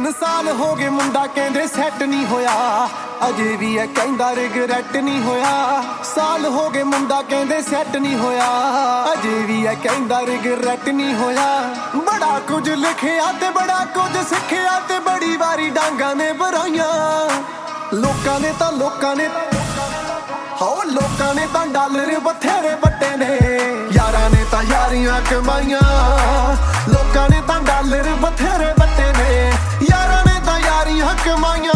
3 ਸਾਲ ਹੋ ਗਏ ਮੁੰਡਾ ਕਹਿੰਦੇ ਸੈੱਟ ਨਹੀਂ ਹੋਇਆ, ਅਜੇ ਵੀ ਇਹ ਕਹਿੰਦਾ ਰਿਗਰੈਟ ਨਹੀਂ ਹੋਇਆ। ਸਾਲ ਹੋ ਗਏ ਮੁੰਡਾ ਕਹਿੰਦੇ ਸੈੱਟ ਨਹੀਂ ਹੋਇਆ, ਅਜੇ ਵੀ ਇਹ ਕਹਿੰਦਾ ਰਿਗਰੈਟ ਨਹੀਂ ਹੋਇਆ। ਬੜਾ ਕੁਝ ਲਿਖਿਆ ਤੇ ਬੜਾ ਕੁਝ ਸਿੱਖਿਆ ਤੇ ਬੜੀ ਵਾਰੀ ਡਾਂਗਾਂ ਨੇ ਭਰਾਈਆਂ। ਲੋਕਾਂ ਨੇ ਤਾਂ ਲੋਕਾਂ ਨੇ ਤਾਂ ਡਾਲਰ ਬਥੇਰੇ ਵੱਟੇ ਨੇ, ਯਾਰਾਂ ਨੇ ਤਾਂ ਯਾਰੀਆਂ ਕਮਾਈਆਂ। ਲੋਕਾਂ ਨੇ ਤਾਂ ਡਾਲਰ ਬਥੇਰੇ ਵੱਟੇ ਨੇ, ਯਾਰਾਂ ਨੇ ਤਾਂ ਯਾਰੀਆਂ ਕਮਾਈਆਂ।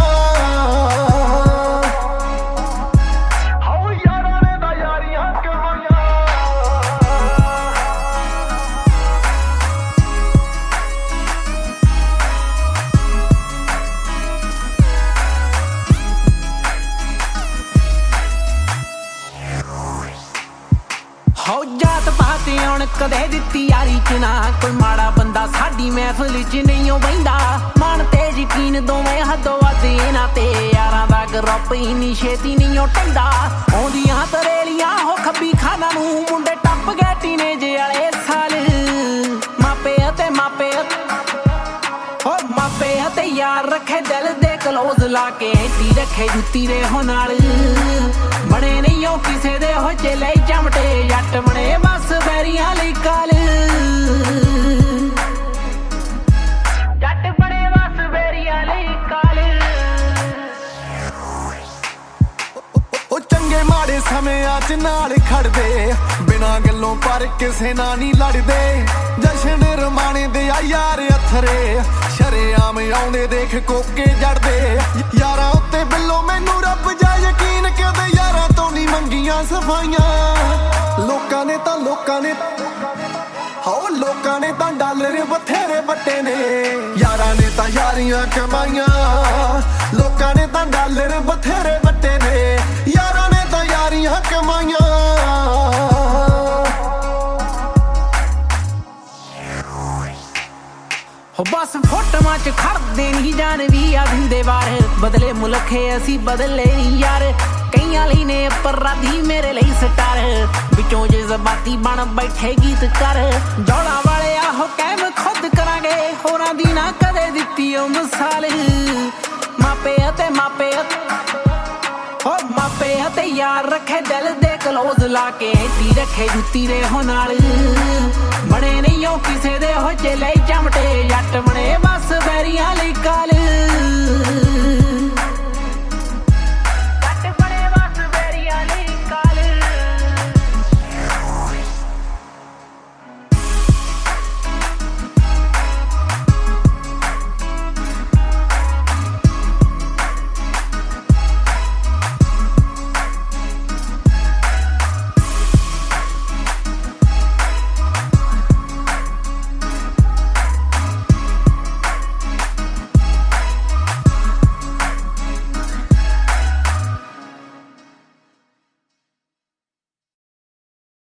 ਹੋ ਜਾਤ ਪਾਤ ਆਉਣ ਕਦੇ ਦਿੱਤੀ ਯਾਰੀ ਚ ਨਾ, ਕੋਈ ਮਾੜਾ ਬੰਦਾ ਸਾਡੀ ਮਹਿਫਲ ਚ ਨਹੀਂ ਓ ਬਹਿੰਦਾ। ਮਨ ਤੇ ਯਕੀਨ ਦੋਵੇਂ ਹੱਦੋਂ ਵੱਧ ਇਹਨਾਂ ਤੇ, ਯਾਰਾਂ ਦਾ ਗਰੁੱਪ ਇੰਨੀ ਛੇਤੀ ਨਹੀਂ ਓ ਟੰਦਾ। ਆਉਂਦੀਆਂ ਤਰੇਲੀਆਂ ਹੋ ਖੱਬੀ ਖਾਨਾ ਨੂੰ, ਮੁੰਡੇ ਟੱਪ ਗਏ ਟੀਨੇਜ ਵਾਲੇ ਸਾਲ। ਮਾਪੇ ਅਤੇ ਯਾਰ ਰੱਖੇ ਦਿਲ ਦੇ ਕਲੋਜ਼ ਲਾ ਕੇ, ਐਂਟੀ ਰੱਖੇ ਜੁੱਤੀ ਦੇ ਹੋ ਨਾਲ। ਬਣੇ ਨਹੀਂ ਉਹ ਕਿਸੇ ਦੇ ਹੋ ਚਲੇ ਚਮਟੇ, ਜੱਟ ਬਣੇ ਬਸ ਬੈਰੀਆਂ ਲਈ ਕਾਲ। ਜੱਟ ਬਣੇ ਬਸ ਬੈਰੀਆਂ ਲਈ ਕਾਲ। ਉਹ ਚੰਗੇ ਮਾੜੇ ਸਮਿਆਂ ਚ ਨਾਲ ਖੜਦੇ, ਬਿਨਾਂ ਗੱਲੋਂ ਪਰ ਕਿਸੇ ਨਾਲ ਨਹੀਂ ਲੜਦੇ। ਜਸ਼ਨ ਰਮਾਣੇ ਦੇ ਆ ਯਾਰ ਅਥਰੇ, ਸ਼ਰੇਆਮ ਆਉਂਦੇ ਦੇਖ ਕੋਕੇ ਜੜਦੇ। ਯਾਰਾਂ ਉੱਤੇ ਬਿੱਲੋ ਮੈਨੂੰ ਰੱਬ ਜਾ ਯਕੀਨ, ਕਦੇ ਯਾਰਾਂ ਤੋਂ ਨਹੀਂ ਮੰਗੀਆਂ ਸਫਾਈਆਂ। ਲੋਕਾਂ ਨੇ ਤਾਂ ਡਾਲਰ ਬਥੇਰੇ ਵੱਟੇ ਨੇ, ਯਾਰਾਂ ਨੇ ਤਾਂ ਯਾਰੀਆਂ ਕਮਾਈਆਂ। ਲੋਕਾਂ ਨੇ ਤਾਂ ਡਾਲਰ ਬਥੇਰੇ ਵੱਟੇ ਨੇ, ਯਾਰਾਂ ਨੇ ਤਾਂ ਯਾਰੀਆਂ ਕਮਾਈਆਂ। ਹੋ ਬਸ ਫੋਟੋਆਂ ਚ ਖੜਦੇ ਨਹੀਂ ਜਾਣ ਵੀ ਆ ਦਿੰਦੇ ਵਾਰ, ਬਦਲੇ ਮੁਲਖੇ ਅਸੀਂ ਬਦਲੇ ਨਹੀਂ ਯਾਰ। ਕਈਆਂ ਲਈ ਨੇ ਅਪਰਾਧੀ ਮੇਰੇ ਲਈ ਸਟਾਰ, ਵਿੱਚੋਂ ਜਜ਼ਬਾਤੀ ਬਣ ਬੈਠੇ ਗੀਤਕਾਰ। ਜੌਲਾਂ ਵਾਲੇ ਆਹੋ ਕਹਿਮ ਖੁਦ ਕਰਾਂਗੇ, ਹੋਰਾਂ ਦੀ ਨਾ ਕਦੇ ਦਿੱਤੀ ਉਹ ਮਿਸਾਲ। ਮਾਪੇ ਅਤੇ ਯਾਰ ਰੱਖੇ ਦਿਲ ਦੇ ਕਲੋਜ਼ ਲਾ ਕੇ, ਐਂਟੀ ਰੱਖੇ ਜੁੱਤੀ ਦੇ ਹੋ ਨਾਲ। ਬਣੇ ਨਹੀਂ ਉਹ ਕਿਸੇ ਦੇ ਹੋ ਚਲੇ ਚਮਟੇ, ਜੱਟ ਬਣੇ ਬਸ ਬੈਰੀਆਂ ਲਈ ਕਾਲ।